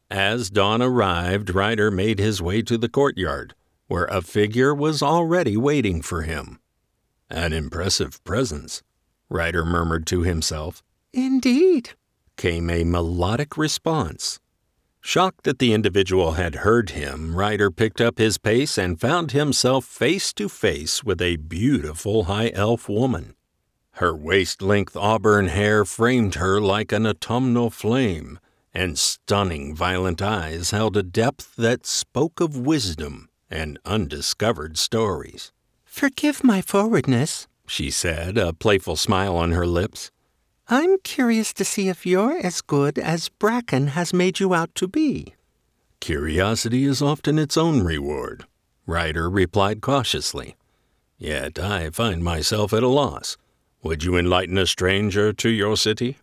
As dawn arrived, Ryder made his way to the courtyard, where a figure was already waiting for him. An impressive presence, Ryder murmured to himself. Indeed, came a melodic response. Shocked that the individual had heard him, Ryder picked up his pace and found himself face to face with a beautiful high elf woman. Her waist-length auburn hair framed her like an autumnal flame, and stunning violet eyes held a depth that spoke of wisdom and undiscovered stories. "Forgive my forwardness," she said, a playful smile on her lips. "I'm curious to see if you're as good as Bracken has made you out to be." "Curiosity is often its own reward," Ryder replied cautiously. "Yet I find myself at a loss. Would you enlighten a stranger to your city?"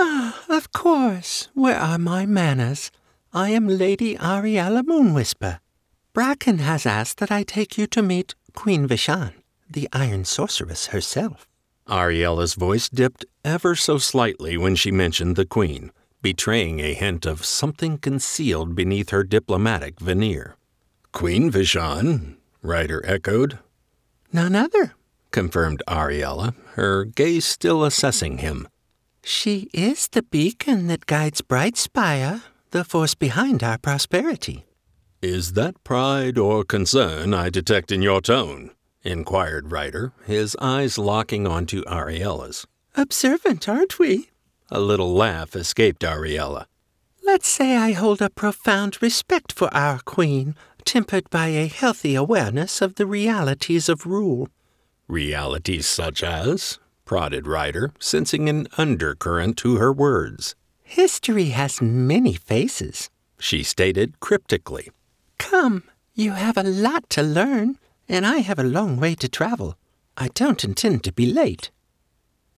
Of course. Where are my manners? I am Lady Ariella Moonwhisper. Bracken has asked that I take you to meet Queen Vishan, the Iron Sorceress herself." Ariella's voice dipped ever so slightly when she mentioned the queen, betraying a hint of something concealed beneath her diplomatic veneer. "Queen Vishan?" Ryder echoed. "None other," confirmed Ariella, her gaze still assessing him. "She is the beacon that guides Brightspire, the force behind our prosperity." "Is that pride or concern I detect in your tone?" inquired Ryder, his eyes locking onto Ariella's. "Observant, aren't we?" A little laugh escaped Ariella. "Let's say I hold a profound respect for our queen, tempered by a healthy awareness of the realities of rule." "Realities such as?" prodded Ryder, sensing an undercurrent to her words. "History has many faces," she stated cryptically. "Come, you have a lot to learn, and I have a long way to travel. I don't intend to be late."